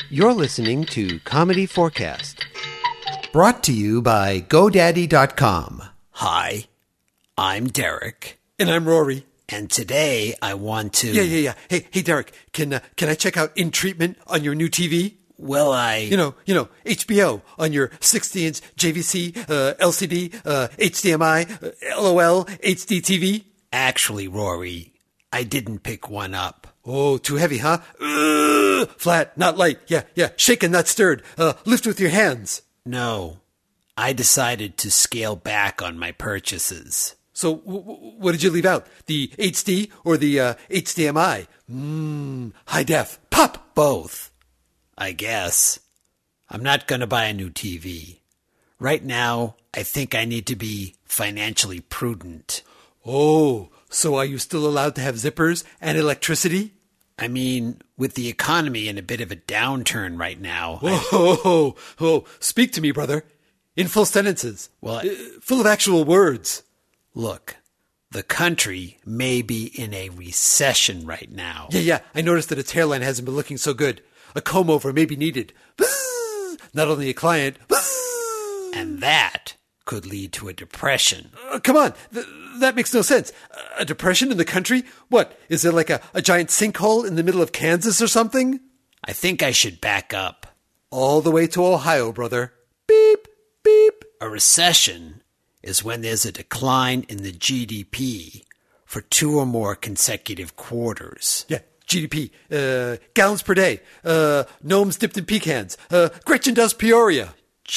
You're listening to Comedy Forecast, brought to you by GoDaddy.com. Hi, I'm Derek. And I'm Rory. And today I want to... Yeah. Hey, Derek, can I check out In Treatment on your new TV? Well, You know, HBO on your 60-inch JVC, LCD, HDMI, LOL, HD TV? Actually, Rory, I didn't pick one up. Oh, too heavy, huh? Flat, not light. Yeah. Shaken, not stirred. Lift with your hands. No, I decided to scale back on my purchases. So, what did you leave out? The HD or the HDMI? High def. Pop! Both, I guess. I'm not going to buy a new TV. Right now, I think I need to be financially prudent. Oh, so are you still allowed to have zippers and electricity? I mean, with the economy in a bit of a downturn right now... Oh, speak to me, brother. In full sentences. Well, full of actual words. Look, the country may be in a recession right now. Yeah, I noticed that its hairline hasn't been looking so good. A comb-over may be needed. Not only a client. And that could lead to a depression. Come on, that makes no sense. A depression in the country? What, is there like a giant sinkhole in the middle of Kansas or something? I think I should back up. All the way to Ohio, brother. Beep, beep. A recession is when there's a decline in the GDP for 2 or more consecutive quarters. Yeah, GDP, gallons per day, gnomes dipped in pecans, Gretchen does Peoria.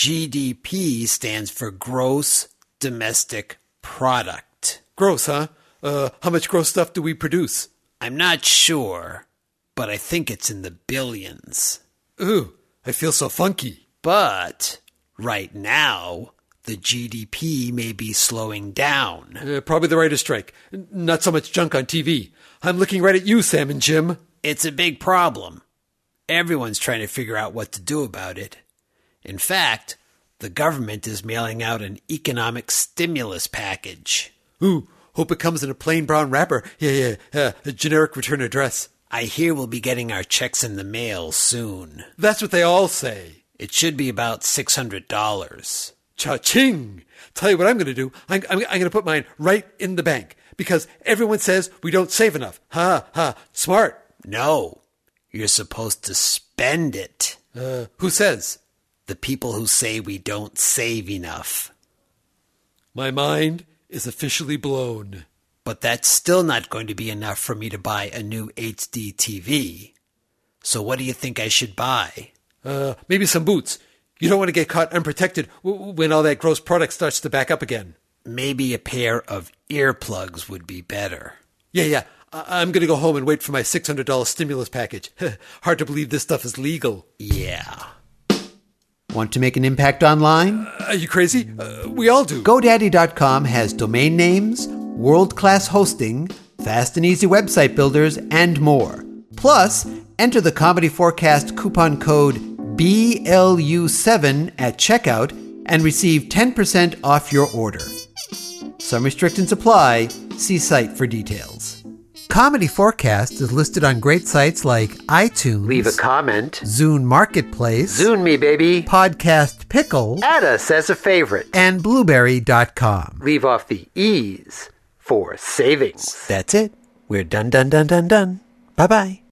GDP stands for Gross Domestic Product. Gross, huh? How much gross stuff do we produce? I'm not sure, but I think it's in the billions. Ooh, I feel so funky. But right now, the GDP may be slowing down. Probably the writer's strike. Not so much junk on TV. I'm looking right at you, Sam and Jim. It's a big problem. Everyone's trying to figure out what to do about it. In fact, the government is mailing out an economic stimulus package. Ooh, hope it comes in a plain brown wrapper. Yeah, a generic return address. I hear we'll be getting our checks in the mail soon. That's what they all say. It should be about $600. Cha-ching! Tell you what I'm going to do. I'm going to put mine right in the bank because everyone says we don't save enough. Ha, smart. No, you're supposed to spend it. Who says? The people who say we don't save enough. My mind is officially blown. But that's still not going to be enough for me to buy a new HD TV. So what do you think I should buy? Maybe some boots. You don't want to get caught unprotected when all that gross product starts to back up again. Maybe a pair of earplugs would be better. Yeah. I'm going to go home and wait for my $600 stimulus package. Hard to believe this stuff is legal. Yeah. Want to make an impact online? Are you crazy? We all do. GoDaddy.com has domain names, world-class hosting, fast and easy website builders, and more. Plus, enter the Comedy Forecast coupon code BLU7 at checkout and receive 10% off your order. Some restrictions apply. See site for details. Comedy Forecast is listed on great sites like iTunes. Leave a comment. Zune Marketplace. Zune me, baby. Podcast Pickle. Add us as a favorite. And Blueberry.com. Leave off the E's for savings. That's it. We're done. Bye-bye.